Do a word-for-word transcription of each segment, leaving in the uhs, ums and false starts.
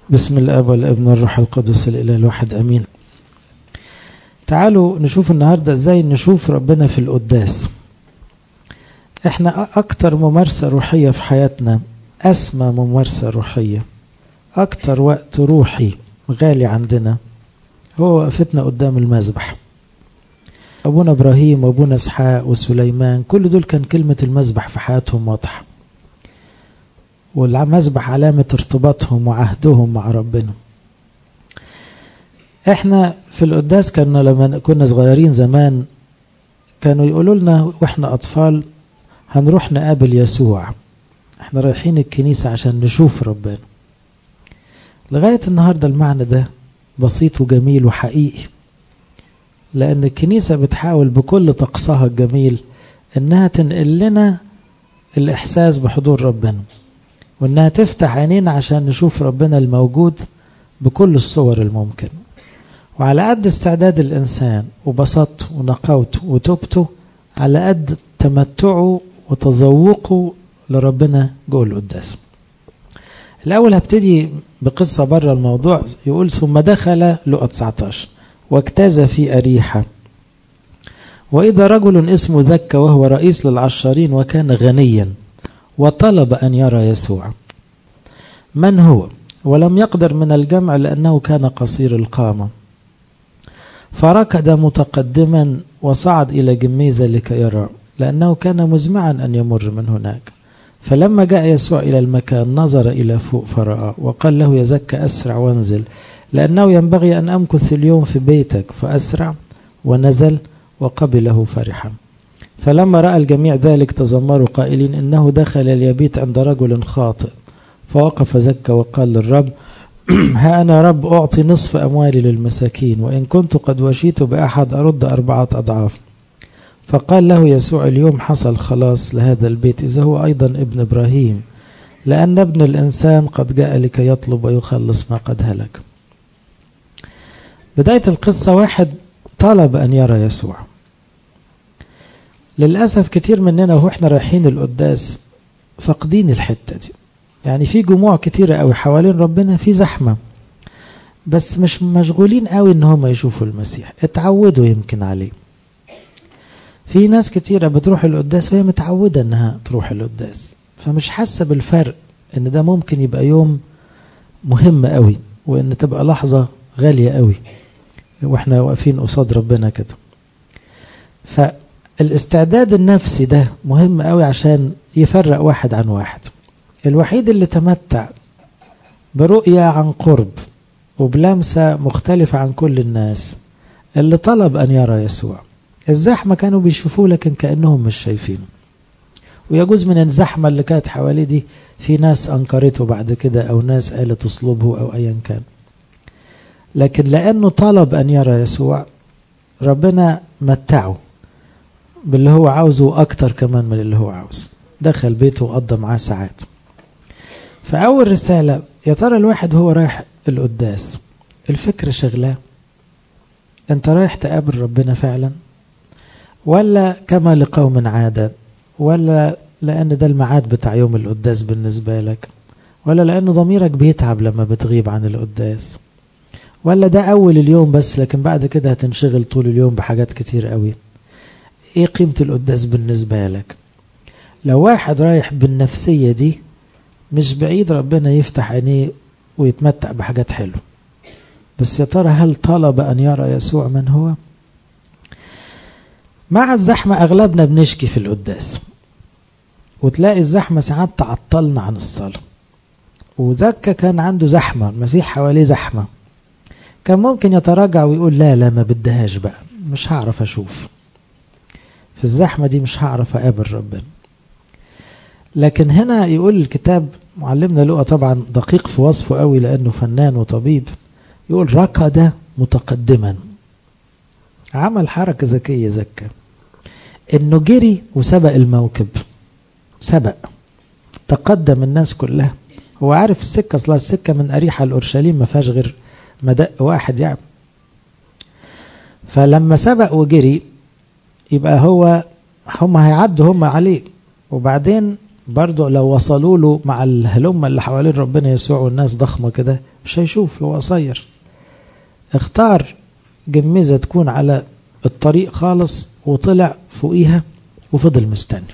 بسم الاب والابن والروح القدس الاله الواحد امين. تعالوا نشوف النهارده ازاي نشوف ربنا في القداس. احنا اكتر ممارسه روحيه في حياتنا، اسمى ممارسه روحيه، اكتر وقت روحي غالي عندنا هو وقفتنا قدام المذبح. ابونا ابراهيم وابونا اسحاق وسليمان كل دول كان كلمه المذبح في حياتهم واضحه، والمذبح علامة ارتباطهم وعهدهم مع ربنا. احنا في القداس كنا لما كنا صغيرين زمان كانوا يقولوا لنا واحنا اطفال هنروح نقابل يسوع، احنا رايحين الكنيسة عشان نشوف ربنا. لغاية النهاردة المعنى ده بسيط وجميل وحقيقي، لان الكنيسة بتحاول بكل طقسها الجميل انها تنقل لنا الاحساس بحضور ربنا، وانها تفتح عينينا عشان نشوف ربنا الموجود بكل الصور الممكن. وعلى قد استعداد الانسان وبساطته ونقاوته وتوبته، على قد تمتعه وتذوقه لربنا جوه القداس. الاول هبتدي بقصه بره الموضوع. يقول ثم دخل لقى تسعتاشر واجتاز في اريحه، واذا رجل اسمه ذكا وهو رئيس للعشارين وكان غنيا، وطلب أن يرى يسوع. من هو؟ ولم يقدر من الجمع لأنه كان قصير القامة، فركض متقدما وصعد إلى جميزة لكي يرى، لأنه كان مزمعا أن يمر من هناك. فلما جاء يسوع إلى المكان نظر إلى فوق فرأى، وقال له: يزك أسرع وانزل، لأنه ينبغي أن أمكث اليوم في بيتك. فأسرع ونزل وقبله فرحا. فلما رأى الجميع ذلك تذمروا قائلين: إنه دخل ليبيت عند رجل خاطئ. فوقف زكا وقال للرب: ها أنا رب أعطي نصف أموالي للمساكين، وإن كنت قد وشيت بأحد أرد أربعة أضعاف. فقال له يسوع: اليوم حصل خلاص لهذا البيت، إذا هو أيضا ابن إبراهيم، لأن ابن الإنسان قد جاء لكي يطلب ويخلص ما قد هلك. بداية القصة واحد طلب أن يرى يسوع. للأسف كتير مننا وإحنا رايحين القداس فاقدين الحتة دي. يعني في جموع كتيرة قوي حوالين ربنا، في زحمة، بس مش مشغولين قوي ان هم يشوفوا المسيح، اتعودوا يمكن عليه. في ناس كتيرة بتروح القداس وهي متعودة انها تروح القداس، فمش حاسة بالفرق ان ده ممكن يبقى يوم مهم قوي، وان تبقى لحظة غالية قوي واحنا واقفين قصاد ربنا كده. فالاستعداد النفسي ده مهم قوي عشان يفرق واحد عن واحد. الوحيد اللي تمتع برؤية عن قرب وبلمسة مختلفة عن كل الناس اللي طلب أن يرى يسوع. الزحمة كانوا بيشوفوه لكن كأنهم مش شايفينه، ويجوز من الزحمة اللي كانت حواليه دي في ناس أنكرته بعد كده، أو ناس قالت تصلبه أو أيا كان، لكن لأنه طلب أن يرى يسوع ربنا متعه باللي هو عاوزه أكتر كمان من اللي هو عاوزه. دخل بيته وقضى معاه ساعات. فأول رسالة، يا ترى الواحد هو رايح القداس الفكرة شغلاه؟ انت رايح تقابل ربنا فعلا، ولا كما لقوم عادة، ولا لأن ده الميعاد بتاع يوم القداس بالنسبة لك، ولا لأنه ضميرك بيتعب لما بتغيب عن القداس، ولا ده أول اليوم بس لكن بعد كده هتنشغل طول اليوم بحاجات كتير قوي؟ ايه قيمة القداس بالنسبة لك؟ لو واحد رايح بالنفسية دي مش بعيد ربنا يفتح عينيه ويتمتع بحاجات حلوة. بس يا ترى هل طلب أن يرى يسوع من هو؟ مع الزحمة أغلبنا بنشكي في القداس، وتلاقي الزحمة ساعات تعطلنا عن الصلاة. وزكا كان عنده زحمة، المسيح حواليه زحمة، كان ممكن يتراجع ويقول لا لا ما بدهاش بقى، مش هعرف أشوف في الزحمة دي، مش هعرف أقابل ربنا. لكن هنا يقول الكتاب، معلمنا لقى طبعا دقيق في وصفه قوي لأنه فنان وطبيب، يقول ركض متقدما، عمل حركة ذكية زكا، انه جري وسبق الموكب، سبق تقدم الناس كلها. هو عارف السكة، اصلا السكة من أريحة لأورشليم ما فيهاش غير مدق واحد يعني. فلما سبق وجري يبقى هو هم هيعدوا هم عليه، وبعدين برضو لو وصلوا له مع الهلمة اللي حوالين ربنا يسوع والناس ضخمة كده مش هيشوف، هو قصير. اختار جميزة تكون على الطريق خالص وطلع فوقيها وفضل مستني.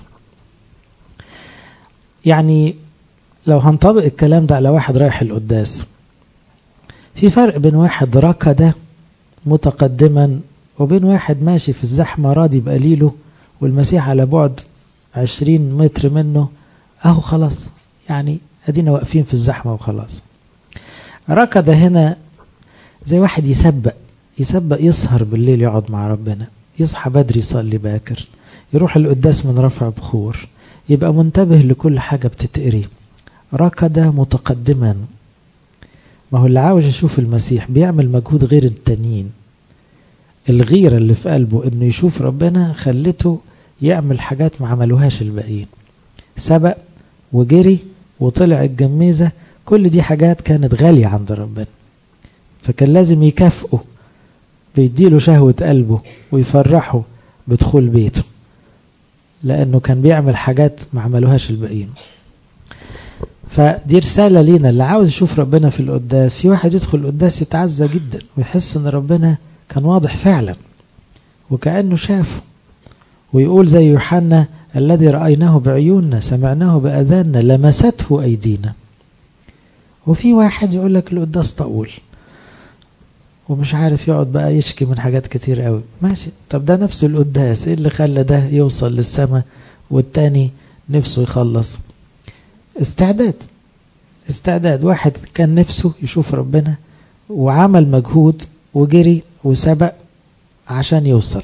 يعني لو هنطبق الكلام ده على واحد رايح القداس، في فرق بين واحد ركض متقدما وبين واحد ماشي في الزحمة راضي بقليله والمسيح على بعد عشرين متر منه اهو خلاص، يعني ادينا واقفين في الزحمة وخلاص. ركض هنا زي واحد يسبق يسبق يسهر بالليل يقعد مع ربنا، يصحى بدري يصلي باكر، يروح القداس من رفع بخور، يبقى منتبه لكل حاجة بتتقري. ركض متقدما. ما هو اللي عاوز يشوف المسيح بيعمل مجهود غير التانيين. الغيرة اللي في قلبه انه يشوف ربنا خلته يعمل حاجات ما عملوهاش الباقيين. سبق وجري وطلع الجميزة، كل دي حاجات كانت غالية عند ربنا، فكان لازم يكافئه بيديله شهوة قلبه ويفرحه بدخول بيته، لأنه كان بيعمل حاجات ما عملوهاش الباقيين. فدي رسالة لينا اللي عاوز يشوف ربنا في القداس. في واحد يدخل القداس يتعزى جدا ويحس ان ربنا كان واضح فعلا وكأنه شافه، ويقول زي يوحنا الذي رأيناه بعيوننا سمعناه بأذاننا لمسته أيدينا. وفي واحد يقول لك القداس طول ومش عارف يقعد بقى يشكي من حاجات كتير قوي. ماشي، طب ده نفس القداس، ايه اللي خلى ده يوصل للسماء والتاني نفسه يخلص؟ استعداد استعداد. واحد كان نفسه يشوف ربنا وعمل مجهود وجري وسبق عشان يوصل.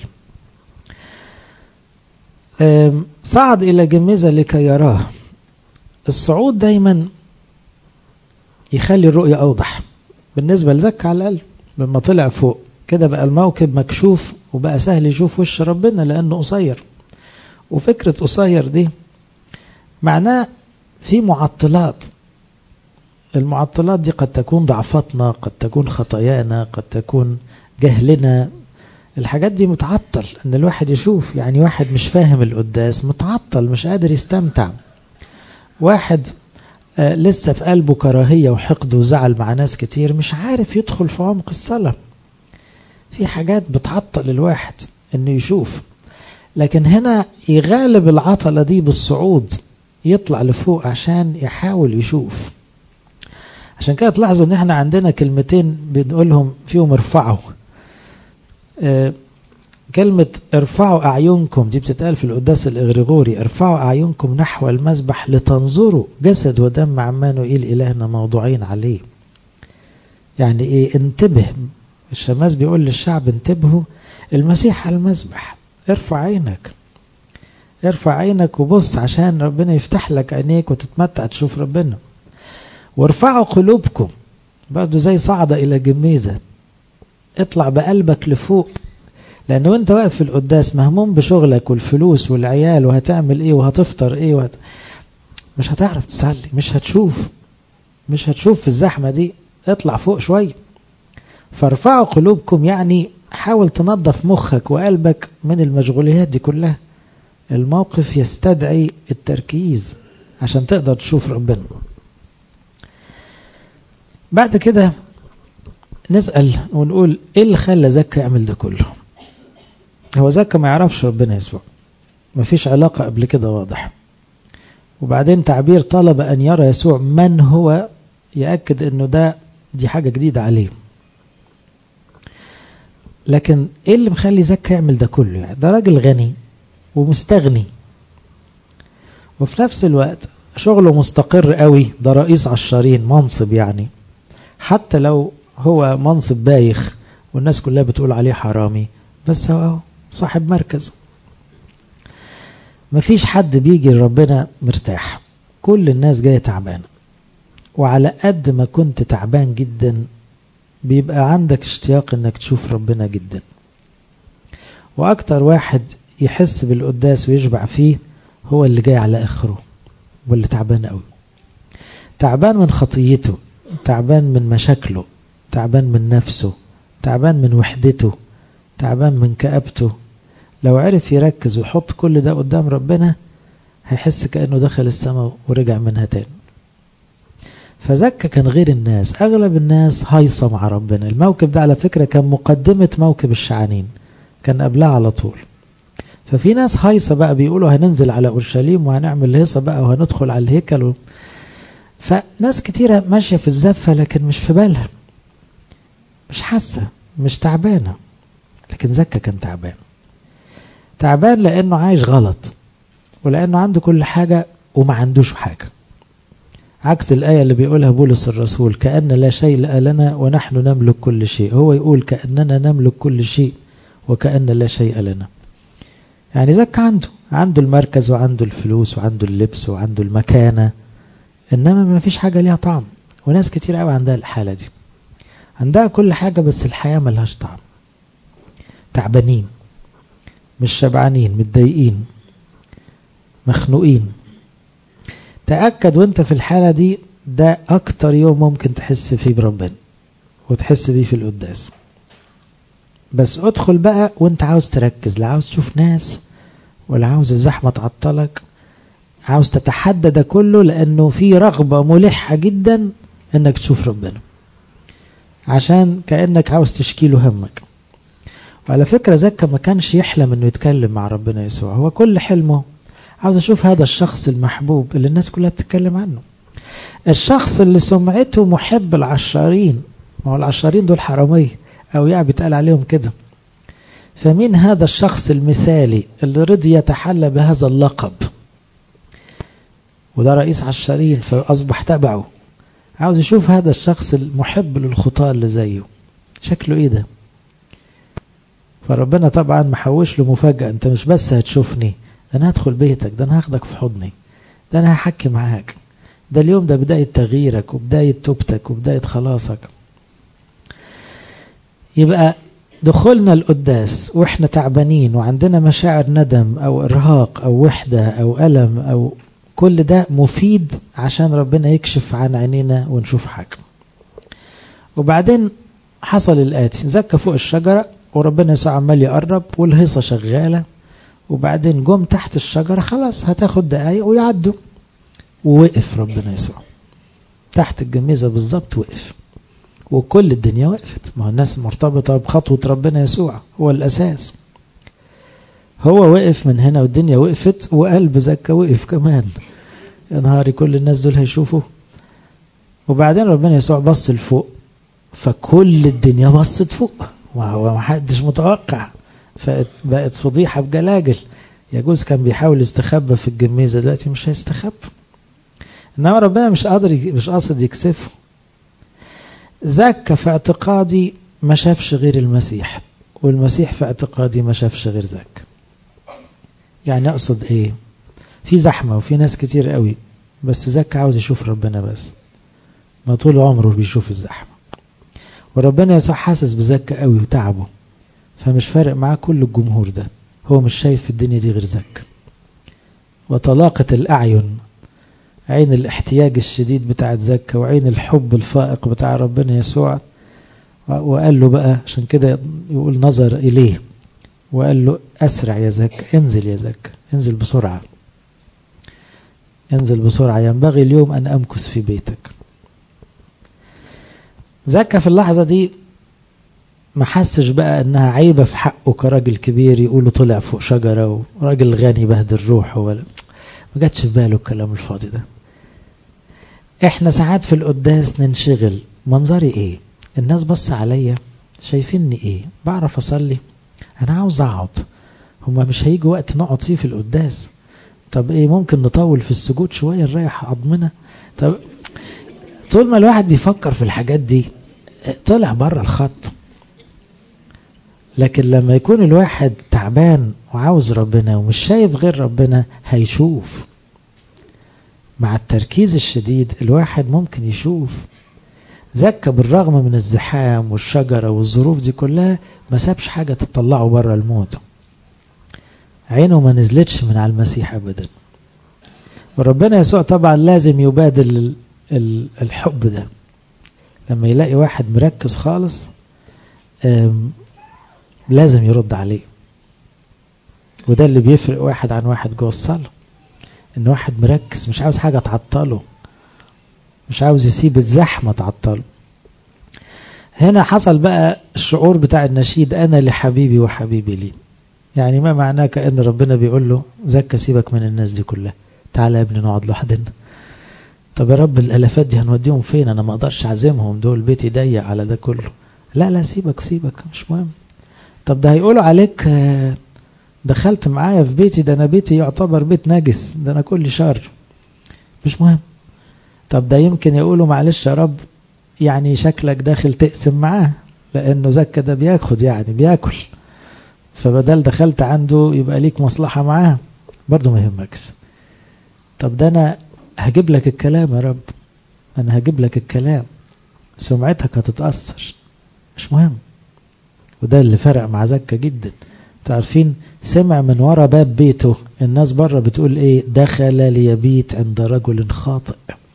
صعد إلى جميزة لكي يراه. الصعود دايما يخلي الرؤية أوضح بالنسبة لزكا على الأقل. لما طلع فوق كده بقى الموكب مكشوف وبقى سهل يشوف وش ربنا لأنه قصير. وفكرة قصير دي معناه في معطلات. المعطلات دي قد تكون ضعفاتنا، قد تكون خطايانا، قد تكون جهلنا. الحاجات دي متعطل ان الواحد يشوف. يعني واحد مش فاهم القداس متعطل مش قادر يستمتع. واحد آه لسه في قلبه كراهية وحقد وزعل مع ناس كتير مش عارف يدخل في عمق الصلاة. في حاجات بتعطل الواحد انه يشوف. لكن هنا يغالب العطلة دي بالصعود، يطلع لفوق عشان يحاول يشوف. عشان كده تلاحظوا ان احنا عندنا كلمتين بنقولهم فيهم ارفعوا. اه كلمة ارفعوا اعينكم دي بتتقال في القداس الاغريغوري، ارفعوا اعينكم نحو المذبح لتنظروا جسد ودم عمانوئيل الهنا موضوعين عليه. يعني ايه؟ انتبه. الشماس بيقول للشعب انتبهوا، المسيح على المذبح، ارفع عينك ارفع عينك وبص عشان ربنا يفتح لك عينيك وتتمتع تشوف ربنا. وارفعوا قلوبكم برضو زي صعد إلى جميزة، اطلع بقلبك لفوق. لأنه انت واقف في القداس مهموم بشغلك والفلوس والعيال وهتعمل ايه وهتفطر ايه وهت... مش هتعرف تصلي، مش هتشوف مش هتشوف في الزحمة دي. اطلع فوق شوية. فارفعوا قلوبكم يعني حاول تنظف مخك وقلبك من المشغوليات دي كلها. الموقف يستدعي التركيز عشان تقدر تشوف ربنا. بعد كده نسأل ونقول ايه اللي خلى زكا يعمل ده كله؟ هو زكا ما يعرفش ربنا يسوع، ما فيش علاقة قبل كده واضح. وبعدين تعبير طلب أن يرى يسوع من هو يأكد أنه ده دي حاجة جديدة عليه. لكن ايه اللي مخلي زكا يعمل ده كله؟ يعني ده راجل غني ومستغني وفي نفس الوقت شغله مستقر قوي، ده رئيس عشرين منصب. يعني حتى لو هو منصب بايخ والناس كلها بتقول عليه حرامي، بس هو صاحب مركز. مفيش حد بيجي لربنا مرتاح، كل الناس جاية تعبانة. وعلى قد ما كنت تعبان جدا بيبقى عندك اشتياق انك تشوف ربنا جدا. واكتر واحد يحس بالقداس ويشبع فيه هو اللي جاي على اخره واللي تعبان قوي، تعبان من خطيته، تعبان من مشاكله، تعبان من نفسه، تعبان من وحدته، تعبان من كآبته. لو عرف يركز ويحط كل ده قدام ربنا هيحس كأنه دخل السماء ورجع منها تاني. فزكا كان غير الناس. أغلب الناس هايصة مع ربنا. الموكب ده على فكرة كان مقدمة موكب الشعانين، كان قبلها على طول. ففي ناس هايصة بقى بيقولوا هننزل على أورشليم وهنعمل هيصة بقى وهندخل على الهيكل و... فناس كتيرة ماشية في الزفة لكن مش في بالها، مش حاسة، مش تعبانة. لكن زكا كان تعبان. تعبان لأنه عايش غلط، ولأنه عنده كل حاجة وما عندوش حاجة. عكس الآية اللي بيقولها بولس الرسول، كأن لا شيء لنا ونحن نملك كل شيء. هو يقول كأننا نملك كل شيء وكأن لا شيء لنا. يعني زكا عنده عنده المركز وعنده الفلوس وعنده اللبس وعنده المكانة، إنما ما فيش حاجة ليها طعم. وناس كتير قوي عندها الحالة دي، عندها كل حاجة بس الحياة ملهاش طعم. تعبانين، مش شبعانين، متضايقين، مخنوقين. تأكد وانت في الحالة دي ده أكتر يوم ممكن تحس فيه بربنا وتحس بيه في القداس. بس ادخل بقى وانت عاوز تركز، لا عاوز تشوف ناس ولا عاوز الزحمة تعطلك، عاوز تتحدى ده كله، لأنه في رغبة ملحة جدا انك تشوف ربنا، عشان كأنك عاوز تشكيله همك. وعلى فكرة زكا ما كانش يحلم انه يتكلم مع ربنا يسوع. هو كل حلمه عاوز اشوف هذا الشخص المحبوب اللي الناس كلها بتتكلم عنه، الشخص اللي سمعته محب العشارين. ما هو العشارين دول حرامية او يعني بيتقال عليهم كده. فمين هذا الشخص المثالي اللي رضي يتحلى بهذا اللقب؟ وده رئيس عشارين فأصبح تبعه. عاوز يشوف هذا الشخص المحب للخطاة اللي زيه شكله ايه ده. فربنا طبعا محوش له مفاجأة. انت مش بس هتشوفني، ده انا هدخل بيتك، ده انا هاخدك في حضني، ده انا هحكي معاك. ده اليوم ده بداية تغييرك وبداية توبتك وبداية خلاصك. يبقى دخولنا القداس واحنا تعبانين وعندنا مشاعر ندم او ارهاق او وحدة او ألم او كل ده مفيد عشان ربنا يكشف عن عينينا ونشوف حاجة. وبعدين حصل الآتي، زكا فوق الشجرة وربنا يسوع عمال يقرب والهيصة شغالة. وبعدين جم تحت الشجرة، خلاص هتاخد دقايق ويعدوا، ووقف ربنا يسوع تحت الجميزة بالظبط، وقف. وكل الدنيا وقفت. ما هو الناس مرتبطة بخطوة ربنا يسوع، هو الأساس. هو وقف من هنا والدنيا وقفت، وقلب زكا وقف كمان. يا نهاري، كل الناس دول هيشوفوا. وبعدين ربنا يسوع بص لفوق، فكل الدنيا بصت فوق، وهو ما حدش متوقع. فبقت فضيحة بجلاجل. يجوز كان بيحاول يستخبى في الجميزة، دلوقتي مش هيستخبى. إنما ربنا مش قادر، مش قاصد يكسفه. زكا في اعتقادي ما شافش غير المسيح، والمسيح في اعتقادي ما شافش غير زكا. يعني أقصد إيه؟ في زحمة وفي ناس كتير قوي، بس زكا عاوز يشوف ربنا بس. ما طول عمره بيشوف الزحمة. وربنا يسوع حاسس بزكا قوي وتعبه، فمش فارق معاه كل الجمهور ده. هو مش شايف في الدنيا دي غير زكا. وطلاقة الأعين، عين الاحتياج الشديد بتاع زكا وعين الحب الفائق بتاع ربنا يسوع. وقال له بقى، عشان كده يقول نظر إليه وقال له أسرع يا زكا، انزل يا زكا، انزل بسرعة، انزل بسرعة، ينبغي اليوم أن أمكث في بيتك. زكا في اللحظة دي ما حسش بقى أنها عيبة في حقه كراجل كبير يقوله طلع فوق شجرة وراجل غني بهدل روحه، ولا ما جاتش في باله الكلام الفاضي ده. احنا ساعات في القداس ننشغل، منظري ايه، الناس بص عليا، شايفيني ايه، بعرف اصلي، انا عاوز اقعد، هما مش هيجي وقت نقعد فيه في القداس. طب ايه، ممكن نطول في السجود شوية نريح عظمنا. طب طول ما الواحد بيفكر في الحاجات دي طلع بره الخط. لكن لما يكون الواحد تعبان وعاوز ربنا ومش شايف غير ربنا، هيشوف. مع التركيز الشديد الواحد ممكن يشوف. زكا بالرغم من الزحام والشجرة والظروف دي كلها ما سابش حاجة تطلعه بره الموت. عينه ما نزلتش من على المسيح أبدا. وربنا يسوع طبعا لازم يبادل الحب ده. لما يلاقي واحد مركز خالص لازم يرد عليه. وده اللي بيفرق واحد عن واحد جوه الصلاة. ان واحد مركز مش عاوز حاجة تعطله، مش عاوز يسيب الزحمة تعطله. هنا حصل بقى الشعور بتاع النشيد أنا لحبيبي وحبيبي لي. يعني ما معناه كأن ربنا بيقول له زكى سيبك من الناس دي كلها، تعالى يا ابني نقعد لوحدنا. طب يا رب الالافات دي هنوديهم فين؟ انا ما اقدرش اعزمهم، دول بيتي ضيق على ده كله. لا لا سيبك سيبك مش مهم. طب ده هيقولوا عليك دخلت معايا في بيتي، ده انا بيتي يعتبر بيت نجس، ده انا كل شر، مش مهم. طب ده يمكن يقولوا معلش يا رب يعني شكلك داخل تقسم معاه، لانه زكى ده بياخد يعني بياكل، فبدل دخلت عنده يبقى ليك مصلحة معاه، برضو ما يهمكش. طب ده انا هجيب لك الكلام يا رب، انا هجيب لك الكلام، سمعتك هتتأثر، مش مهم. وده اللي فرق مع زكى جدا. تعرفين سمع من ورا باب بيته الناس بره بتقول ايه؟ دخل ليبيت عند رجل خاطئ.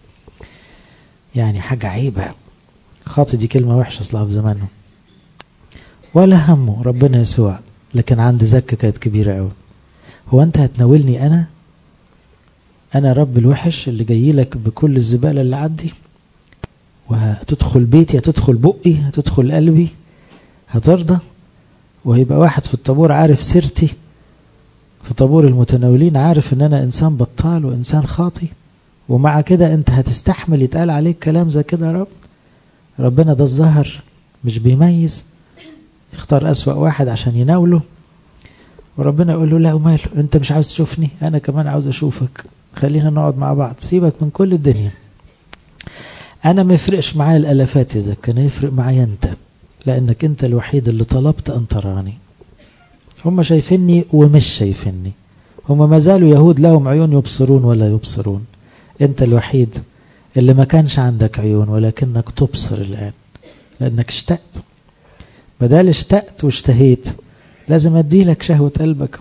يعني حاجة عيبة، خاطئ دي كلمة وحشة اصلها في زمانه. ولا همه ربنا يسوع، لكن عند زكى كانت كبيرة قوي. هو انت هتناولني انا انا رب الوحش اللي جاي لك بكل الزبالة اللي عندي، وهتدخل بيتي، هتدخل بقي، هتدخل قلبي، هترضى؟ وهيبقى واحد في الطابور عارف سيرتي، في طابور المتناولين عارف ان انا انسان بطال وانسان خاطي، ومع كده انت هتستحمل يتقال عليك كلام زي كده يا رب؟ ربنا ده الظهر مش بيميز، يختار اسوأ واحد عشان يناوله. وربنا يقول له لا وماله، انت مش عاوز تشوفني، انا كمان عاوز اشوفك، خلينا نقعد مع بعض، سيبك من كل الدنيا. انا ما يفرقش معايا الالافات اذا كان يفرق معايا انت، لانك انت الوحيد اللي طلبت ان تراني. هم شايفيني ومش شايفيني، هم ما زالوا يهود لهم عيون يبصرون ولا يبصرون. انت الوحيد اللي ما كانش عندك عيون ولكنك تبصر الان، لانك اشتقت. بدال اشتقت واشتهيت لازم اديلك شهوة قلبك.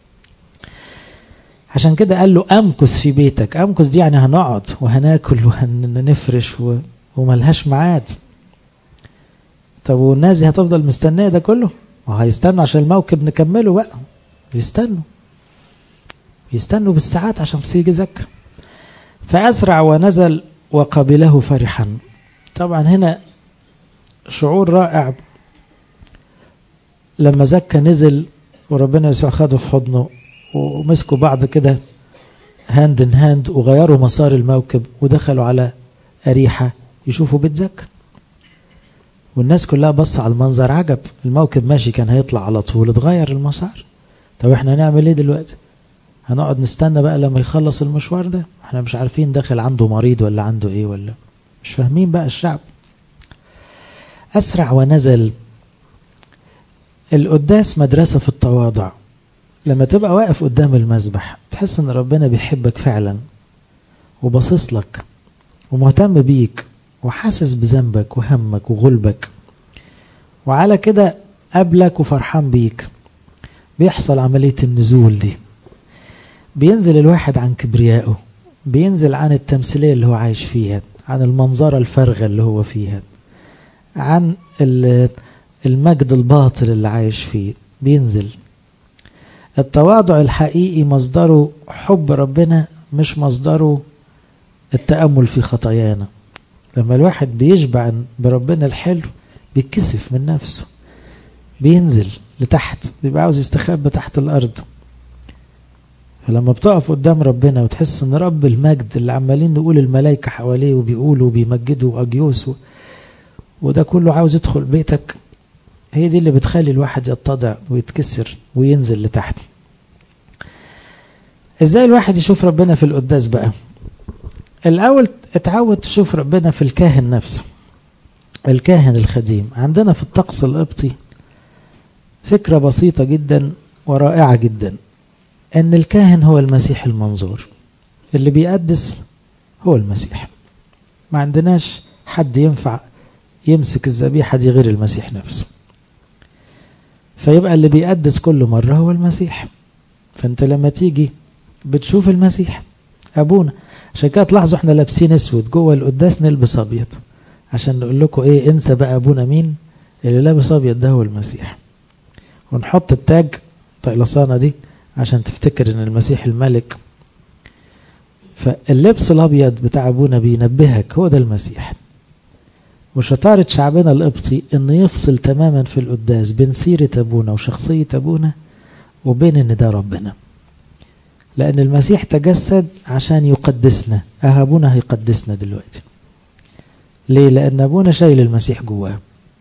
عشان كده قال له امكث في بيتك. امكث دي يعني هنقعد وهناكل وهنفرش و... وملهاش معاد. طب والناس دي هتفضل مستنيه ده كله؟ وهيستنوا عشان الموكب نكمله بقى، يستنوا يستنوا بالساعات عشان تيجي زكى. فأسرع ونزل وقبله فرحا. طبعا هنا شعور رائع لما زكى نزل وربنا يسوع خده في حضنه ومسكوا بعض كده هاند ان هاند وغيروا مسار الموكب ودخلوا على أريحة يشوفوا بيت زكى. والناس كلها بص على المنظر عجب، الموكب ماشي كان هيطلع على طول، اتغير المسار. طب احنا هنعمل ايه دلوقتي؟ هنقعد نستنى بقى لما يخلص المشوار ده؟ احنا مش عارفين داخل عنده مريض ولا عنده ايه، ولا مش فاهمين بقى الشعب. أسرع ونزل. القداس مدرسة في التواضع. لما تبقى واقف قدام المذبح تحس ان ربنا بيحبك فعلا وبصص لك ومهتم بيك وحاسس بذنبك وهمك وغلبك، وعلى كده قبلك وفرحان بيك. بيحصل عملية النزول دي، بينزل الواحد عن كبريائه، بينزل عن التمثيلية اللي هو عايش فيها، عن المنظرة الفارغة اللي هو فيها، عن المجد الباطل اللي عايش فيه، بينزل. التواضع الحقيقي مصدره حب ربنا، مش مصدره التأمل في خطايانا. لما الواحد بيشبع بربنا الحلو بيتكسف من نفسه، بينزل لتحت، بيبقى عاوز يستخبى تحت الأرض. فلما بتقف قدام ربنا وتحس ان رب المجد اللي عمالين نقول الملائكة حواليه وبيقولوا وبيمجدوا أجيوس وده كله عاوز يدخل بيتك، هي دي اللي بتخلي الواحد يتضع ويتكسر وينزل لتحت. ازاي الواحد يشوف ربنا في القداس بقى؟ الأول اتعود تشوف ربنا في الكاهن نفسه، الكاهن الخديم. عندنا في الطقس القبطي فكرة بسيطة جدا ورائعة جدا، ان الكاهن هو المسيح المنظور، اللي بيقدس هو المسيح. ما عندناش حد ينفع يمسك الذبيحة دي غير المسيح نفسه، فيبقى اللي بيقدس كل مرة هو المسيح. فانت لما تيجي بتشوف المسيح أبونا. عشان كده تلاحظوا احنا لابسين اسود جوه القداس نلبس ابيض، عشان نقول لكم ايه، انسى بقى ابونا مين، اللي لابس ابيض ده هو المسيح. ونحط التاج طيلسانة دي عشان تفتكر ان المسيح الملك. فاللبس الأبيض بتاع أبونا بينبهك هو ده المسيح. وشطارة شعبنا القبطي إنه يفصل تماما في القداس بين سيرة أبونا وشخصية أبونا وبين إن ده ربنا، لأن المسيح تجسد عشان يقدسنا. أه أبونا هيقدسنا دلوقتي ليه؟ لأن أبونا شايل المسيح جواه.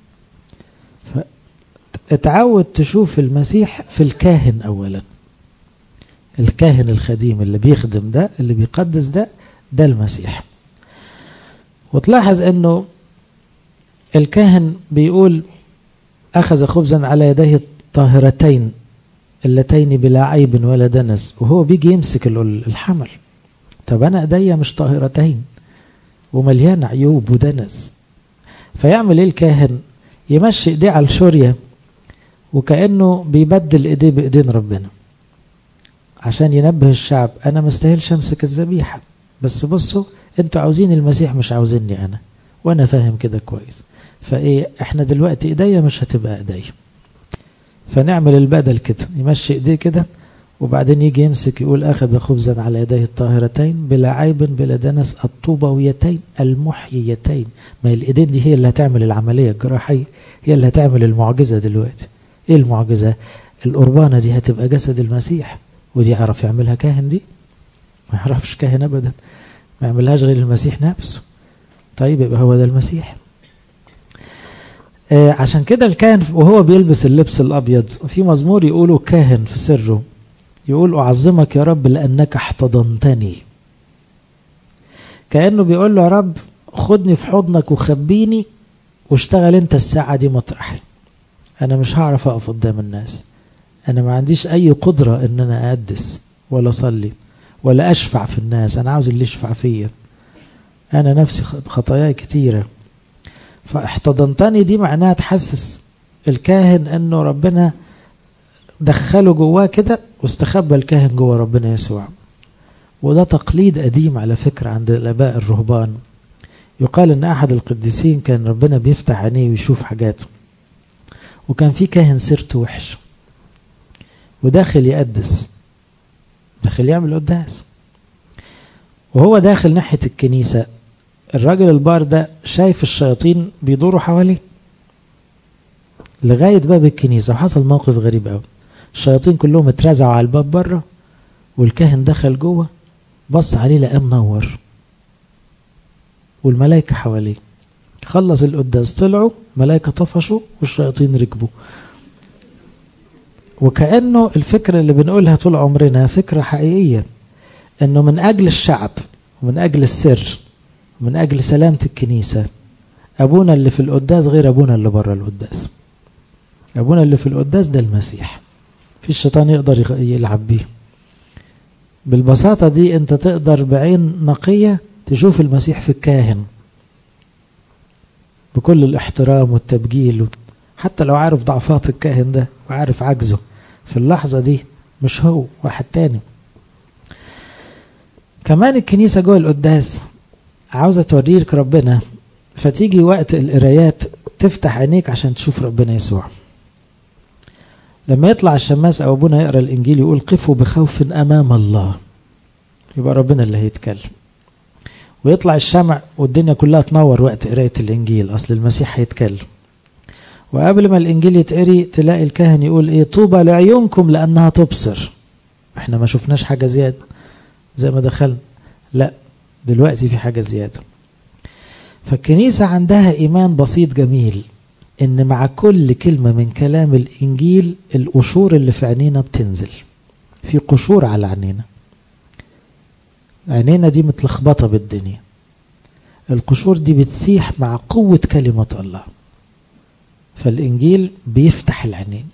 فتعود تشوف المسيح في الكاهن أولا، الكاهن الخديم اللي بيخدم ده، اللي بيقدس ده، ده المسيح. وتلاحظ أنه الكاهن بيقول أخذ خبزا على يديه الطاهرتين اللتين بلا عيب ولا دنس، وهو بيجي يمسك الحمل. طب أنا أيديا مش طاهرتين ومليان عيوب ودنس، فيعمل إيه الكاهن؟ يمشي إيديه على الشورية وكأنه بيبدل إيديه بإيدين ربنا عشان ينبه الشعب أنا مستاهلش أمسك الذبيحة، بس بصوا أنتوا عاوزين المسيح مش عاوزيني أنا، وأنا فاهم كده كويس. فإيه إحنا دلوقتي إيديا مش هتبقى إيديا، فنعمل البدل كده، يمشي إيديه كده وبعدين يجي يمسك يقول أخذ خبزا على يديه الطاهرتين بلا عيب بلا دنس الطوبويتين المحييتين. ما الإيدين دي هي اللي هتعمل العملية الجراحية، هي اللي هتعمل المعجزة دلوقتي. إيه المعجزة؟ القربانة دي هتبقى جسد المسيح، ودي يعرف يعملها كاهن؟ دي ما يعرفش كاهن أبدا، ما يعملهاش غير المسيح نفسه. طيب يبقى هو ده المسيح. آه عشان كده الكاهن وهو بيلبس اللبس الأبيض في مزمور يقوله كاهن في سره، يقول أعظمك يا رب لأنك احتضنتني. كأنه بيقول له يا رب خدني في حضنك وخبيني واشتغل انت الساعة دي مطرحي. أنا مش هعرف أقف قدام الناس، أنا ما عنديش أي قدرة أن أنا أقدس ولا أصلي ولا أشفع في الناس، أنا عاوز اللي يشفع فيا، أنا نفسي خطاياي كتيرة. فاحتضنتني دي معناها تحسس الكاهن أنه ربنا دخله جواه كده واستخبى الكاهن جوه ربنا يسوع. وده تقليد قديم على فكرة عند الآباء الرهبان. يقال أن أحد القديسين كان ربنا بيفتح عينيه ويشوف حاجاته، وكان في كاهن سيرته وحش وداخل يقدس، داخل يعمل قداس، وهو داخل ناحية الكنيسة الراجل البار ده شايف الشياطين بيدوروا حواليه لغاية باب الكنيسة. وحصل موقف غريب قوي، الشياطين كلهم اترزعوا على الباب بره، والكاهن دخل جوه بص عليه لقاه منور والملائكة حواليه. خلص القداس طلعوا ملائكة طفشوا والشياطين ركبوا. وكأنه الفكرة اللي بنقولها طول عمرنا فكرة حقيقية، انه من اجل الشعب ومن اجل السر ومن اجل سلامة الكنيسة ابونا اللي في القداس غير ابونا اللي بره القداس. ابونا اللي في القداس ده المسيح، في الشيطان يقدر يلعب بيه. بالبساطة دي انت تقدر بعين نقية تشوف المسيح في الكاهن بكل الاحترام والتبجيل، حتى لو عارف ضعفات الكاهن ده وعارف عجزه في اللحظة دي مش هو، واحد تاني. كمان الكنيسة جوه القداس عاوزة توريك ربنا، فتيجي وقت القرايات تفتح عينيك عشان تشوف ربنا يسوع. لما يطلع الشماس أو أبونا يقرأ الإنجيل يقول قفوا بخوف أمام الله، يبقى ربنا اللي هيتكلم. ويطلع الشمع والدنيا كلها تنور وقت قراية الإنجيل، أصل المسيح هيتكلم. وقبل ما الإنجيل يتقري تلاقي الكاهن يقول إيه طوبى لعيونكم لأنها تبصر. إحنا ما شفناش حاجة زيادة زي ما دخلنا، لا دلوقتي في حاجة زيادة. فالكنيسة عندها إيمان بسيط جميل إن مع كل كلمة من كلام الإنجيل القشور اللي في عينينا بتنزل. في قشور على عينينا، عينينا دي متلخبطة بالدنيا، القشور دي بتسيح مع قوة كلمة الله، فالإنجيل بيفتح العينين.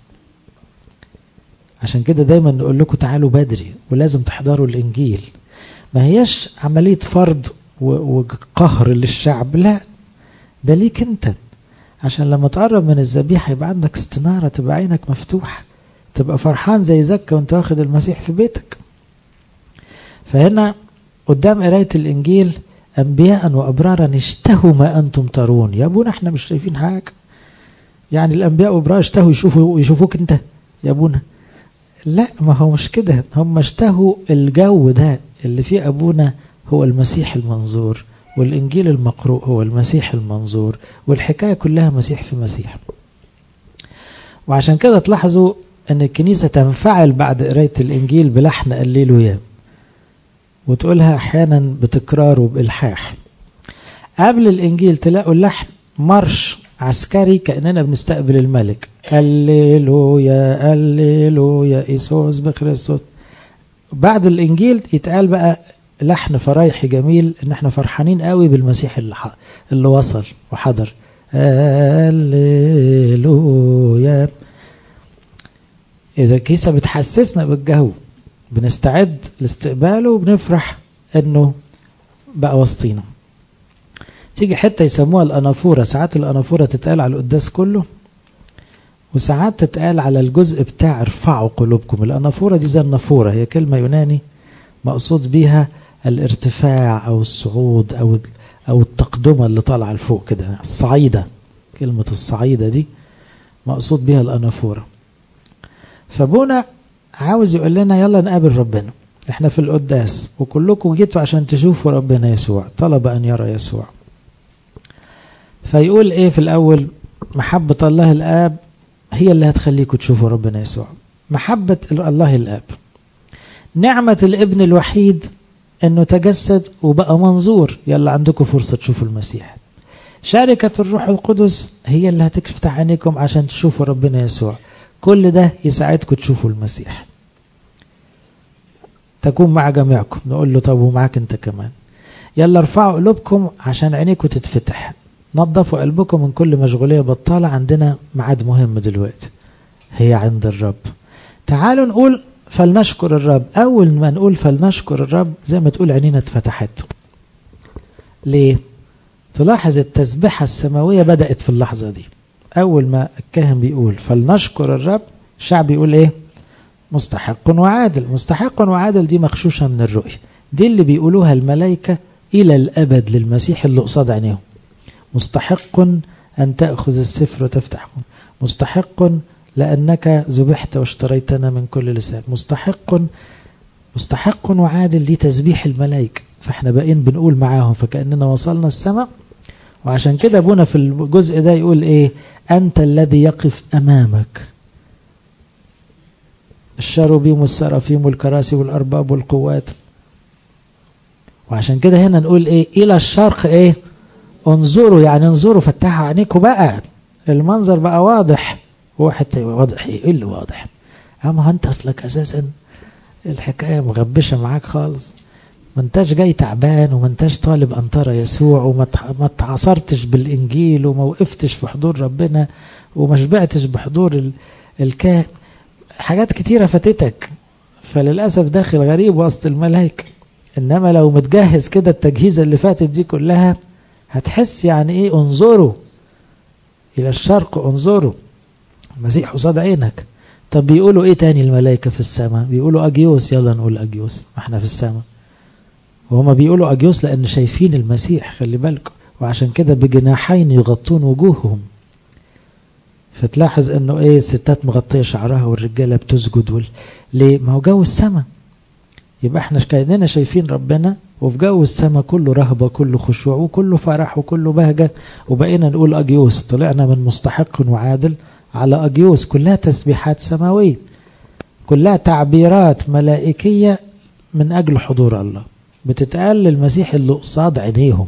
عشان كده دايما نقول لكم تعالوا بدري ولازم تحضروا الإنجيل. ما هيش عملية فرض وقهر للشعب، لا ده ليك انت، عشان لما تقرب من الذبيحة يبقى عندك استنارة، تبقى عينك مفتوحة، تبقى فرحان زي زكا وانت واخد المسيح في بيتك. فهنا قدام قراية الإنجيل أنبياء وأبرارا اشتهوا ما أنتم ترون. يا أبونا احنا مش شايفين حاجة، يعني الأنبياء وأبرار اشتهوا يشوفوا يشوفوك انت يا أبونا؟ لا، ما هو مش كده، هم اشتهوا الجو ده اللي فيه أبونا هو المسيح المنظور، والإنجيل المقروء هو المسيح المنظور، والحكاية كلها مسيح في مسيح. وعشان كده تلاحظوا أن الكنيسة تنفعل بعد قراية الإنجيل بلحن هللويا، وتقولها أحيانا بتكرار وبإلحاح. قبل الإنجيل تلاقوا اللحن مرش عسكري كأننا بنستقبل الملك، هللويا هللويا إيسوس بخريستوس. بعد الإنجيل يتقال بقى لحن فرايحي جميل، إن احنا فرحانين قوي بالمسيح اللي, اللي وصل وحضر، هللويا. إذا الكنيسة بتحسسنا بالجو بنستعد لاستقباله وبنفرح إنه بقى وسطينا. تيجي حتة يسموها الأنافورة، ساعات الأنافورة تتقال على القداس كله، وساعات تتقال على الجزء بتاع ارفعوا قلوبكم. الأنافورة دي زي النافورة، هي كلمة يوناني مقصود بيها الارتفاع أو الصعود أو أو التقدمة اللي طالعة لفوق كده، الصعيدة. كلمة الصعيدة دي مقصود بيها الأنافورة. فابونا عاوز يقول لنا يلا نقابل ربنا، احنا في القداس وكلكم جيتوا عشان تشوفوا ربنا يسوع، طلب أن يرى يسوع. فيقول ايه في الأول؟ محبة الله الآب هي اللي هتخليكم تشوفوا ربنا يسوع. محبة الله الآب، نعمة الابن الوحيد انه تجسد وبقى منظور، يلا عندكم فرصة تشوفوا المسيح. شركة الروح القدس هي اللي هتفتح عينيكم عشان تشوفوا ربنا يسوع. كل ده يساعدكم تشوفوا المسيح. تكون مع جميعكم، نقول له طب ومعك انت كمان، يلا ارفعوا قلوبكم عشان عينيكم تتفتح، نظفوا قلبكم من كل مشغولية بطالة، عندنا ميعاد مهم دلوقتي هي عند الرب. تعالوا نقول فلنشكر الرب. أول ما نقول فلنشكر الرب زي ما تقول عينينا اتفتحت. ليه؟ تلاحظ التسبيحة السماوية بدأت في اللحظة دي. أول ما الكاهن بيقول فلنشكر الرب، الشعب يقول ايه؟ مستحق وعادل. مستحق وعادل دي مخشوشة من الرؤية، دي اللي بيقولوها الملائكة إلى الأبد للمسيح اللي قصاد عينيهم. مستحق أن تأخذ السفر وتفتحه، مستحق لأنك ذبحت واشتريتنا من كل لسان. مستحق مستحق وعادل دي تسبيح الملائكة، فاحنا بقين بنقول معاهم فكأننا وصلنا السماء. وعشان كده ابونا في الجزء ده يقول ايه؟ أنت الذي يقف أمامك الشروبيم والسرافيم والكراسي والأرباب والقوات. وعشان كده هنا نقول ايه؟ إلى الشرق ايه؟ انظروا، يعني انظروا، فتحوا عينيكم بقى، المنظر بقى واضح. واحد واضح ايه اللي واضح؟ اما انت اصلك اساسا الحكاية مغبشة معاك خالص، ما انتاش جاي تعبان، وما انتاش طالب ان ترى يسوع، وما تعصرتش بالانجيل، وما وقفتش في حضور ربنا، وما شبعتش بحضور الكاهن. حاجات كتيرة فاتتك، فللأسف داخل غريب وسط الملائكة. انما لو متجهز كده التجهيزة اللي فاتت دي كلها، هتحس يعني ايه انظروا الى الشرق، انظروا المسيح قصاد عينك. طب بيقولوا ايه تاني الملائكة في السماء؟ بيقولوا اجيوس، يلا نقول اجيوس، ما احنا في السماء. وهما بيقولوا اجيوس لان شايفين المسيح، خلي بالكم. وعشان كده بجناحين يغطون وجوههم. فتلاحظ انه ايه؟ الستات مغطية شعرها والرجالة بتسجد وال... ليه؟ ما هو جو السماء. يبقى احنا كأننا شايفين ربنا، وفي جو السماء كله رهبة، كله خشوع، وكله فرح، وكله بهجة. وبقينا نقول أجيوس، طلعنا من مستحق وعادل على أجيوس. كلها تسبيحات سماوية، كلها تعبيرات ملائكية من أجل حضور الله، بتتقال للمسيح اللي قصاد عينيهم.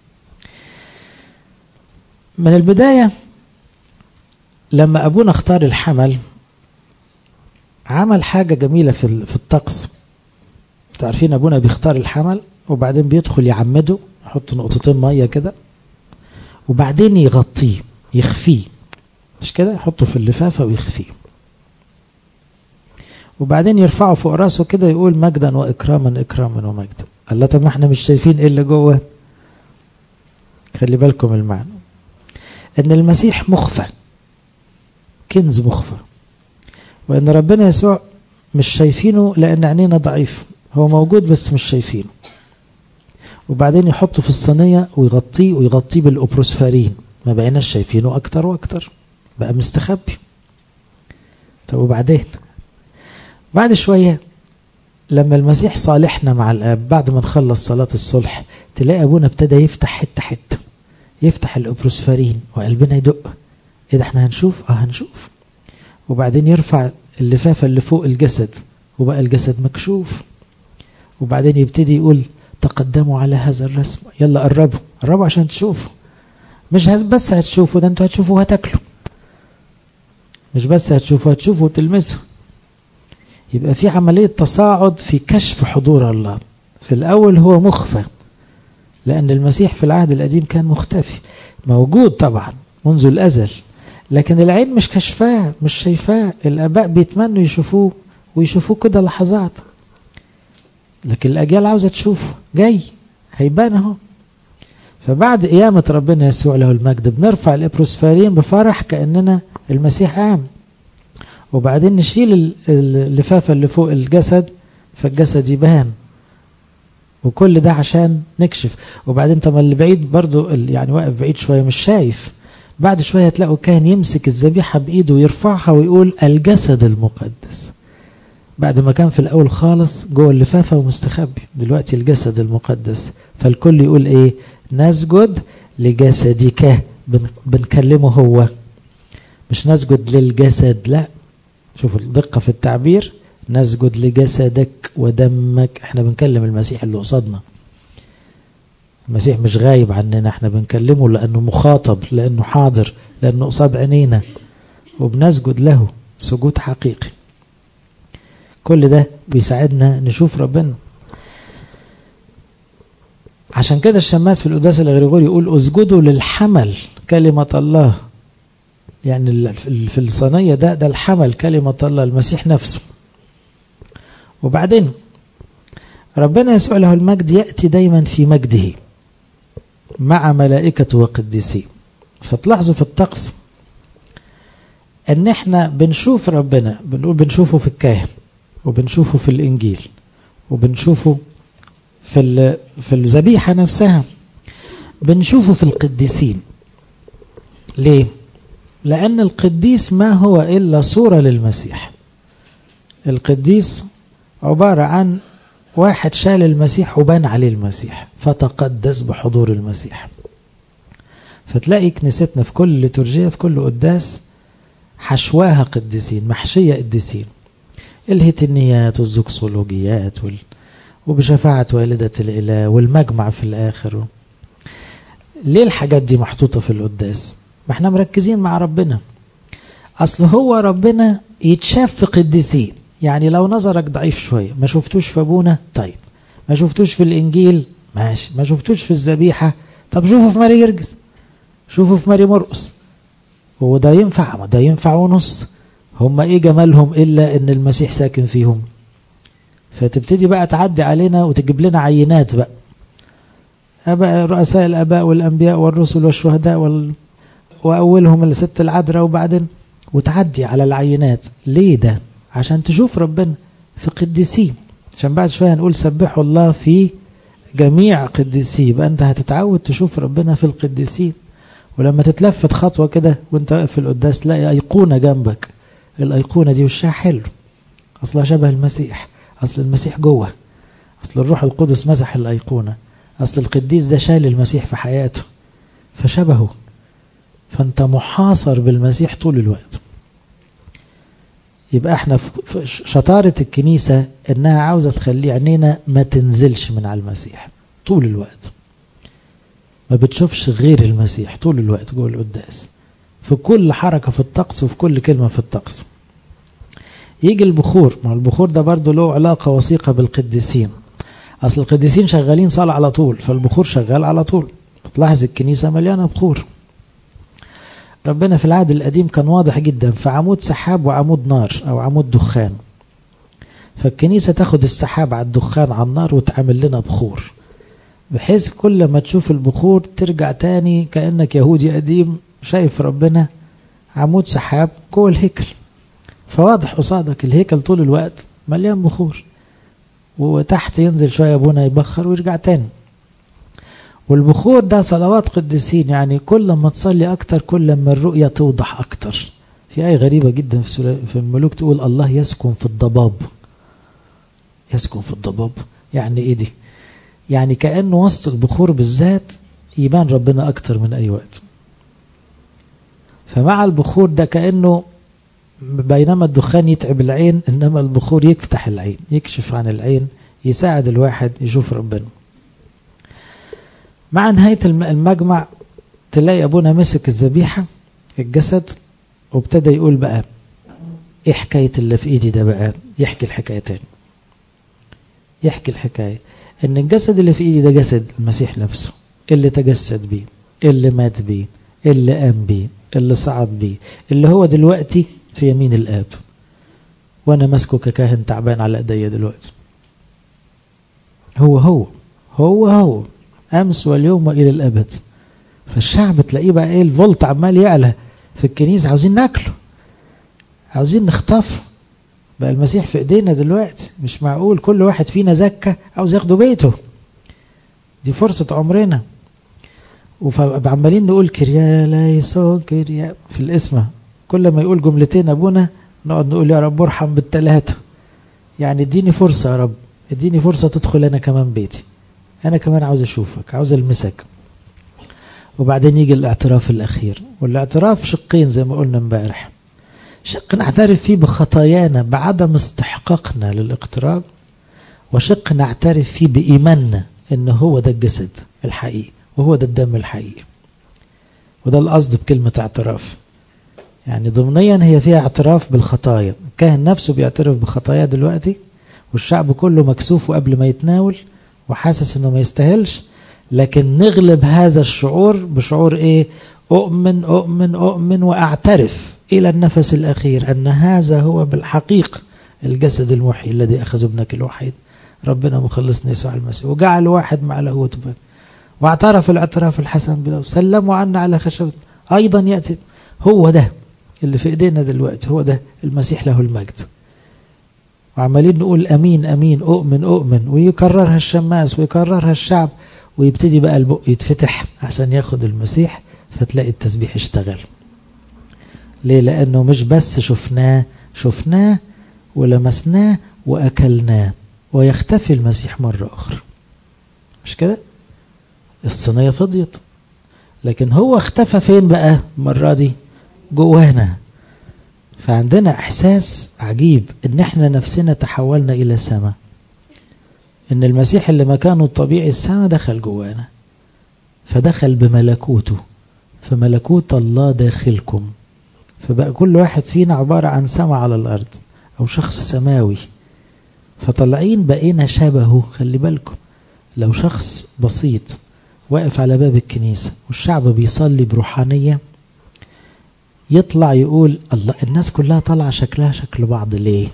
من البداية لما أبونا اختار الحمل، عمل حاجة جميلة في في الطقس. تعرفين أبونا بيختار الحمل، وبعدين بيدخل يعمده، يحط نقطتين مية كده، وبعدين يغطيه يخفيه، مش كده؟ يحطه في اللفافة ويخفيه، وبعدين يرفعه فوق راسه كده، يقول مجدا وإكراما إكراما ومجدا. الله، طب ما احنا مش شايفين ايه اللي جوه. خلي بالكم المعنى، ان المسيح مخفى، كنز مخفى، وان ربنا يسوع مش شايفينه لان عينينا ضعيف، هو موجود بس مش شايفينه. وبعدين يحطه في الصينية ويغطيه، ويغطيه بالأبروسفارين، ما بقيناش شايفينه أكتر وأكتر، بقى مستخبي. طب وبعدين بعد شوية لما المسيح صالحنا مع الآب بعد ما نخلص صلاة الصلح تلاقي أبونا ابتدى يفتح حتة حتة، يفتح الأبروسفارين وقلبنا يدق، إيه ده احنا هنشوف؟ اه هنشوف. وبعدين يرفع اللفافة اللي فوق الجسد وبقى الجسد مكشوف. وبعدين يبتدي يقول تقدموا على هذا الرسم، يلا قربوا قربوا عشان تشوفوا. مش بس هتشوفوا، ده انتوا هتشوفوا وهتاكلوا. مش بس هتشوفوا هتشوفوا وتلمسوا. يبقى في عملية تصاعد في كشف حضور الله. في الأول هو مخفى، لأن المسيح في العهد القديم كان مختفي، موجود طبعا منذ الأزل، لكن العين مش كشفاه، مش شايفاه. الآباء بيتمنوا يشوفوه ويشوفوه كده لحظات، لكن الأجيال عاوزة تشوفه، جاي هيبان اهو. فبعد قيامة ربنا يسوع له المجد بنرفع الإبروسفارين بفرح كأننا المسيح قام، وبعدين نشيل اللفافة اللي فوق الجسد فالجسد يبان، وكل ده عشان نكشف. وبعدين طبعا اللي بعيد برضو يعني واقف بعيد شوية مش شايف، بعد شوية تلاقوا كان يمسك الذبيحة بإيده ويرفعها ويقول الجسد المقدس. بعد ما كان في الأول خالص جوه اللفافة ومستخبي، دلوقتي الجسد المقدس. فالكل يقول إيه؟ نسجد لجسدك، بنكلمه هو، مش نسجد للجسد، لا. شوفوا الدقة في التعبير، نسجد لجسدك ودمك. احنا بنكلم المسيح اللي قصادنا. المسيح مش غايب عننا، احنا بنكلمه لأنه مخاطب، لأنه حاضر، لأنه قصاد عينينا، وبنسجد له سجود حقيقي. كل ده بيساعدنا نشوف ربنا. عشان كده الشماس في القداس الغريغوري يقول اسجدوا للحمل كلمة الله، يعني في الصينية ده ده الحمل كلمة الله، المسيح نفسه. وبعدين ربنا يسوع له المجد يأتي دايما في مجده مع ملائكة وقديسين. فتلاحظوا في الطقس ان احنا بنشوف ربنا، بنقول بنشوفه في الكاهن، وبنشوفه في الإنجيل، وبنشوفه في في الذبيحة نفسها، بنشوفه في القديسين. ليه؟ لأن القديس ما هو إلا صورة للمسيح. القديس عبارة عن واحد شال المسيح وبان عليه المسيح فتقدس بحضور المسيح. فتلاقي كنيستنا في كل ليتورجية في كل قداس حشواها قديسين، محشية قديسين، الهيتنيات والزوكسولوجيات وال... وبشفاعة والدة الإله والمجمع في الآخر. ليه الحاجات دي محطوطة في القداس؟ ما احنا مركزين مع ربنا. أصل هو ربنا يتشاف في قديسين. يعني لو نظرك ضعيف شوية ما شفتوش في أبونا، طيب ما شفتوش في الإنجيل، ماشي، ما شفتوش في الذبيحة، طب شوفوا في ماري جرجس، شوفوا في ماري مرقس. هو ده ينفع؟ ما ده ينفع ونص. هم ايه جمالهم إلا ان المسيح ساكن فيهم. فتبتدي بقى تعدي علينا وتجيب لنا عينات بقى، أباء رؤساء الآباء والأنبياء والرسل والشهداء وال... وأولهم الست العذراء، وبعدين وتعدي على العينات. ليه ده؟ عشان تشوف ربنا في قديسين، عشان بعد شوية نقول سبحوا الله في جميع قديسيه. يبقى أنت هتتعود تشوف ربنا في القديسين. ولما تتلفت خطوة كده وانت واقف في القداس تلاقي أيقونة جنبك، الأيقونة دي وشها حلو، أصلها شبه المسيح، أصل المسيح جوه، أصل الروح القدس مسح الأيقونة، أصل القديس ده شال المسيح في حياته فشبهه. فأنت محاصر بالمسيح طول الوقت. يبقى احنا في شطارة الكنيسة انها عاوزة تخلي عينينا ما تنزلش من على المسيح طول الوقت، ما بتشوفش غير المسيح طول الوقت جوه القداس، في كل حركة في الطقس وفي كل كلمة في الطقس. يجي البخور، ما البخور ده برضو له علاقة وثيقة بالقديسين. أصل القديسين شغالين صلاة على طول، فالبخور شغال على طول. تلاحظ الكنيسة مليانة بخور. ربنا في العهد القديم كان واضح جدا في عمود سحاب وعمود نار أو عمود دخان. فالكنيسة تاخد السحاب على الدخان على النار وتعمل لنا بخور، بحيث كل ما تشوف البخور ترجع تاني كأنك يهودي قديم شايف ربنا عمود سحاب جوه الهيكل. فواضح قصادك الهيكل طول الوقت مليان بخور، وتحت ينزل شوية ابونا يبخر ويرجع تاني. والبخور ده صلوات قديسين، يعني كل ما تصلي أكتر كل ما الرؤية توضح أكتر. في آية غريبة جدا في الملوك تقول الله يسكن في الضباب. يسكن في الضباب. يعني ايه دي؟ يعني كأنه وسط البخور بالذات يبان ربنا أكتر من أي وقت. فمع البخور ده كأنه بينما الدخان يتعب العين، إنما البخور يفتح العين، يكشف عن العين، يساعد الواحد يشوف ربنا. مع نهاية المجمع تلاقي أبونا مسك الذبيحة الجسد وابتدى يقول بقى إيه حكاية اللي في إيدي ده بقى. يحكي الحكايتين، يحكي الحكاية إن الجسد اللي في إيدي ده جسد المسيح نفسه، اللي تجسد بيه، اللي مات بيه، اللي قام بيه، اللي صعد بيه، اللي هو دلوقتي في يمين الآب، وأنا ماسكه ككاهن تعبان على إيديا دلوقتي. هو هو هو هو أمس واليوم وإلى الأبد. فالشعب تلاقيه بقى إيه، الفولت عمال يعلى في الكنيسة، عاوزين ناكله، عاوزين نخطفه. بقى المسيح في إيدينا دلوقتي، مش معقول كل واحد فينا زكى عاوز ياخده بيته. دي فرصة عمرنا. وعمالين نقول كريا ليسون كريا في الاسم، كل ما يقول جملتين أبونا نقعد نقول يا رب ارحم بالثلاثة. يعني اديني فرصة يا رب، اديني فرصة تدخل أنا كمان بيتي، أنا كمان عاوز أشوفك، عاوز ألمسك. وبعدين يجي الاعتراف الأخير، والاعتراف شقين زي ما قلنا امبارح. شق نعترف فيه بخطايانا بعدم استحقاقنا للاقتراب، وشق نعترف فيه بإيماننا إن هو ده الجسد الحقيقي وهو ده الدم الحقيقي. وده القصد بكلمة اعتراف. يعني ضمنيا هي فيها اعتراف بالخطايا، الكاهن نفسه بيعترف بخطايا دلوقتي، والشعب كله مكسوف وقبل ما يتناول وحاسس انه ما يستاهلش. لكن نغلب هذا الشعور بشعور ايه؟ أؤمن أؤمن أؤمن وأعترف إلى النفس الأخير أن هذا هو بالحقيقة الجسد المحيي الذي أخذ ابنك الوحيد ربنا مخلصنا يسوع المسيح، وجعل واحد مع لاهوت، واعترف الاعتراف الحسن بله، سلموا عنا على خشبة. أيضا يأتي هو ده اللي في إيدينا دلوقتي، هو ده المسيح له المجد. وعمالين نقول أمين أمين أؤمن أؤمن، ويكررها الشماس ويكررها الشعب، ويبتدي بقى البق يتفتح عشان ياخد المسيح، فتلاقي التسبيح اشتغل. ليه؟ لأنه مش بس شفناه شفناه ولمسناه وأكلناه، ويختفي المسيح مرة أخرى. مش كده؟ الصينية فضيت، لكن هو اختفى فين بقى المرة دي؟ جوانا. فعندنا إحساس عجيب إن احنا نفسنا تحولنا إلى سماء، إن المسيح اللي مكانه الطبيعي السماء دخل جوانا، فدخل بملكوته، فملكوت الله داخلكم. فبقى كل واحد فينا عبارة عن سماء على الأرض أو شخص سماوي. فطلعين بقينا شبهه. خلي بالكم، لو شخص بسيط واقف على باب الكنيسة والشعب بيصلي بروحانية، يطلع يقول الله، الناس كلها طالعة شكلها شكل بعض ليه؟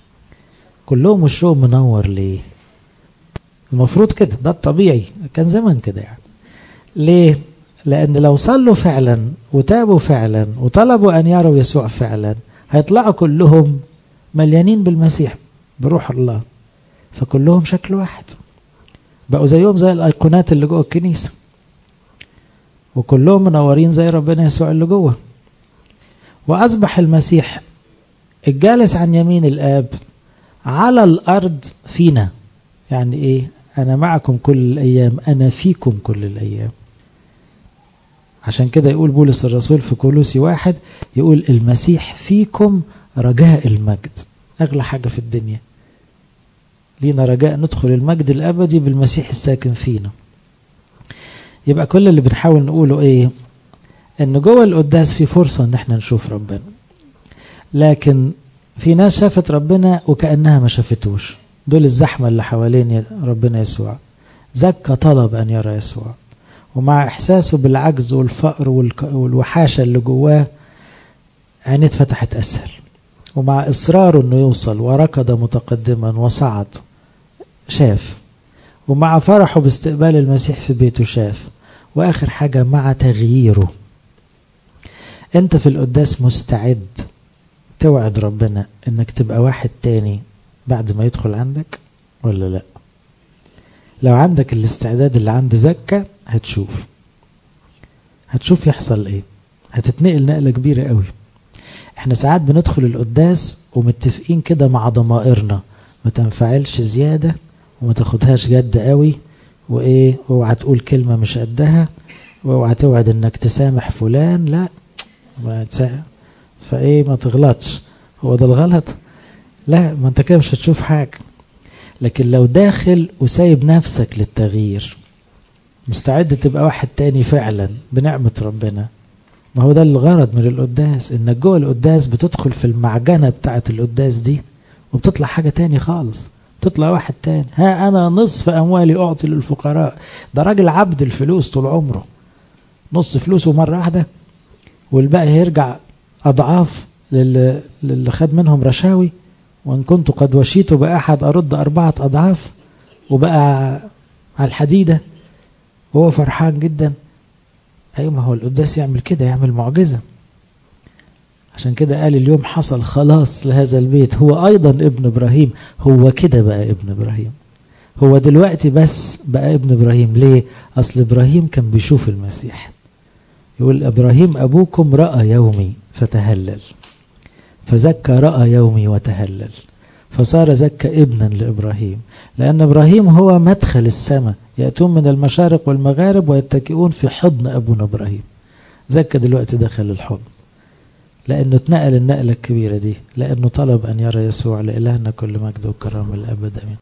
كلهم وشهم منور ليه؟ المفروض كده، ده الطبيعي، كان زمان كده يعني. ليه؟ لأن لو صلوا فعلا وتابوا فعلا وطلبوا أن يروا يسوع فعلا، هيطلعوا كلهم مليانين بالمسيح بروح الله، فكلهم شكل واحد، بقوا زيهم زي الأيقونات اللي جوه الكنيسة، وكلهم منورين زي ربنا يسوع اللي جوه. وأصبح المسيح الجالس عن يمين الآب على الأرض فينا. يعني إيه؟ أنا معكم كل الأيام، أنا فيكم كل الأيام. عشان كده يقول بولس الرسول في كولوسي واحد، يقول المسيح فيكم رجاء المجد. أغلى حاجة في الدنيا لينا رجاء ندخل المجد الأبدي بالمسيح الساكن فينا. يبقى كل اللي بنحاول نقوله إيه؟ إن جوه القداس في فرصة إن احنا نشوف ربنا، لكن في ناس شافت ربنا وكأنها ما شافتوش. دول الزحمة اللي حوالين ربنا يسوع. زكى طلب أن يرى يسوع، ومع إحساسه بالعجز والفقر والوحاشة اللي جواه عينيه اتفتحت أسهل، ومع إصراره أنه يوصل وركض متقدما وصعد شاف، ومع فرحه باستقبال المسيح في بيته شاف، وآخر حاجة مع تغييره. أنت في القداس مستعد توعد ربنا أنك تبقى واحد تاني بعد ما يدخل عندك ولا لا؟ لو عندك الاستعداد اللي عند زكا هتشوف هتشوف يحصل ايه، هتتنقل نقلة كبيرة قوي. احنا ساعات بندخل القداس ومتفقين كده مع ضمائرنا، ما تنفعلش زيادة وما تاخدهاش جد قوي، وايه اوعى تقول كلمة مش قدها، واوعى توعد انك تسامح فلان، لا ما تسامح فايه ما تغلطش. هو ده الغلط؟ لا، ما انت كده مش هتشوف حاجة. لكن لو داخل وسايب نفسك للتغيير، مستعد تبقى واحد تاني فعلا بنعمة ربنا، ما هو ده الغرض من القداس، انك جوه القداس بتدخل في المعجنة بتاعة القداس دي وبتطلع حاجة تاني خالص، تطلع واحد تاني. ها انا نصف اموالي اعطي للفقراء. ده راجل عبد الفلوس طول عمره، نص فلوسه مرة واحدة والباقي هيرجع اضعاف للي, للي خد منهم رشاوي. وان كنت قد وشيت باحد ارد اربعة اضعاف، وبقى على الحديدة وهو فرحان جدا. ايوه، ما هو القداس يعمل كده، يعمل معجزة. عشان كده قال اليوم حصل خلاص لهذا البيت، هو ايضا ابن ابراهيم. هو كده بقى ابن ابراهيم، هو دلوقتي بس بقى ابن ابراهيم. ليه؟ اصل ابراهيم كان بيشوف المسيح، يقول ابراهيم ابوكم رأى يومي فتهلل، فزكى رأى يومي وتهلل، فصار زكى ابنا لإبراهيم. لأن إبراهيم هو مدخل السماء، يأتون من المشارق والمغارب ويتكئون في حضن أبونا إبراهيم. زكى دلوقتي دخل الحضن، لأنه اتنقل النقلة الكبيرة دي، لأنه طلب أن يرى يسوع. لإلهنا كل مجد وكرامة الأبد، آمين.